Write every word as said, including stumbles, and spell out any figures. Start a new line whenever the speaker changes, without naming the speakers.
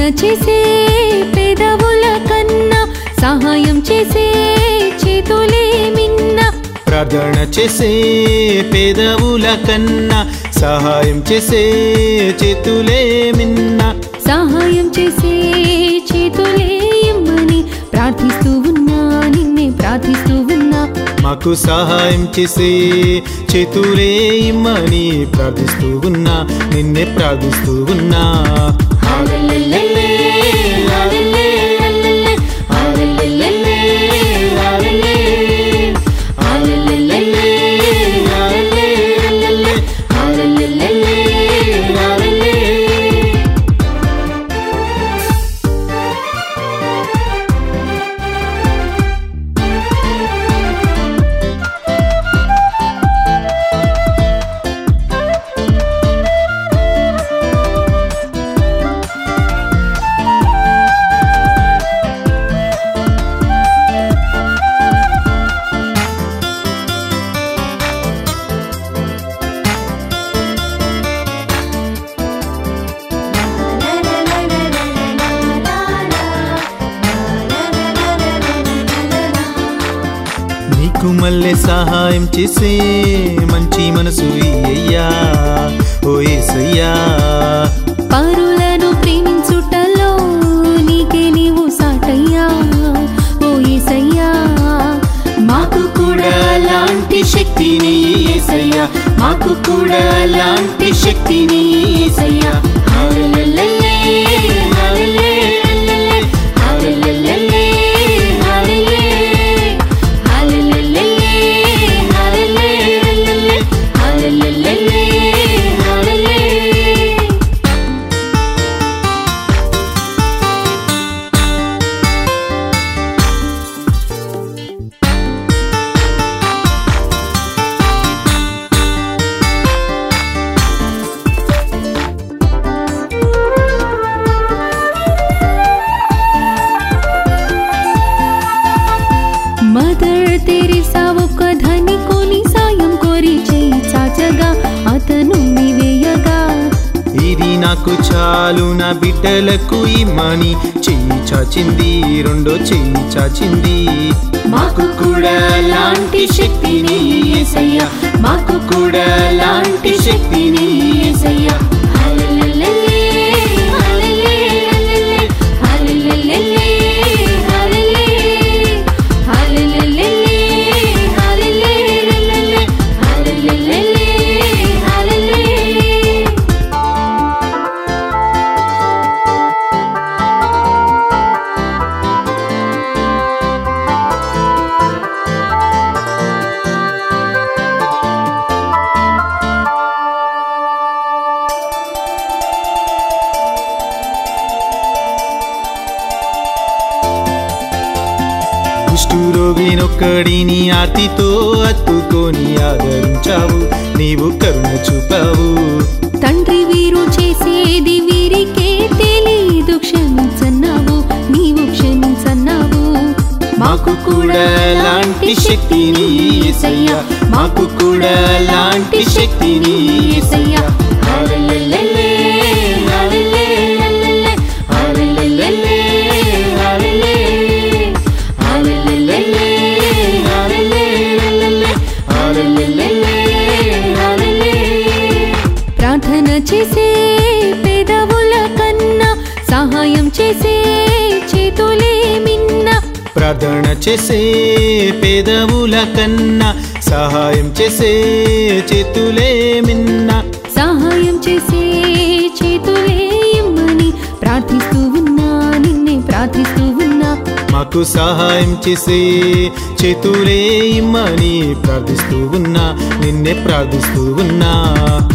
చేసే పెదవుల కన్నా సహాయం చేసే చేతులే మిన్న.
ప్రార్థన చేసే పెదవుల కన్నా సహాయం చేసే చేతులే మిన్న.
సహాయం చేసే చేతులే ఇమ్మని ప్రార్థిస్తూ ఉన్నా, నిన్నే ప్రార్థిస్తూ ఉన్నా.
మాకు సహాయం చేసే చేతులే ఇమ్మని ప్రార్థిస్తూ ఉన్నా, నిన్నే ప్రార్థిస్తూ ఉన్నా.
హల్లెలూయా హల్లెలూయా హల్లెలూయా హల్లెలూయా హల్లెలూయా హల్లెలూయా హల్లెలూయా.
నీకు మళ్ళీ సహాయం చేసే మంచి మనసు ఇయ్యయ్యా ఓ యేసయ్యా.
పరులను ప్రేమించుటలో నీకే నీవు సాటయ్యా ఓ యేసయ్యా. మాకు కూడా లాంటి శక్తిని యేసయ్యా, మాకు కూడా లాంటి శక్తిని యేసయ్యా. హల్లెలూయా హల్లెలూయా హల్లెలూయా మదర్ తెరిసా ఒక ధనికుని సాయం కోరి చేయి చాచగా అతను నివేయగా.
ఇది నాకు చాలు నా బిడ్డలకు ఇమ్మని చెయ్యి చాచింది, రెండో చెయ్యి చాచింది.
మాకు కూడా లాంటి శక్తిని యేసయ్యా, మాకు కూడా లాంటి శక్తిని యేసయ్యా. హల్లెలూయా హల్లెలూయా హల్లెలూయా హల్లెలూయా హల్లెలూయా హల్లెలూయా హల్లెలూయా.
కుష్ఠరోగినొక్కడిని ఆర్తితో హత్తుకొని ఆదరించావు, నీవు కరుణ చూపావు.
తండ్రి వీరు చేసేది వీరికే తెలీదు, క్షమించన్నావు నీవు క్షమించన్నావు.
మాకు కూడా లాంటి శక్తిని యేసయ్యా, మాకు కూడా లాంటి శక్తిని యేసయ్యా.
హల్లెలూయా హల్లెలూయా హల్లెలూయా హల్లెలూయా హల్లెలూయా. ప్రార్థన చేసే పెదవుల కన్నా సహాయం చేసే చేతులే మిన్న.
ప్రార్థన చేసే పెదవుల కన్నా సహాయం చేసే చేతులే మిన్న.
సహాయం చేసే చేతులే ఇమ్మని ప్రార్థిస్తూ ఉన్నా, నిన్నే ప్రార్థిస్తూ ఉన్నా.
మాకు సహాయం చేసే చేతులే ఇమ్మని ప్రార్థిస్తూ ఉన్నా, నిన్నే ప్రార్థిస్తూ ఉన్నా.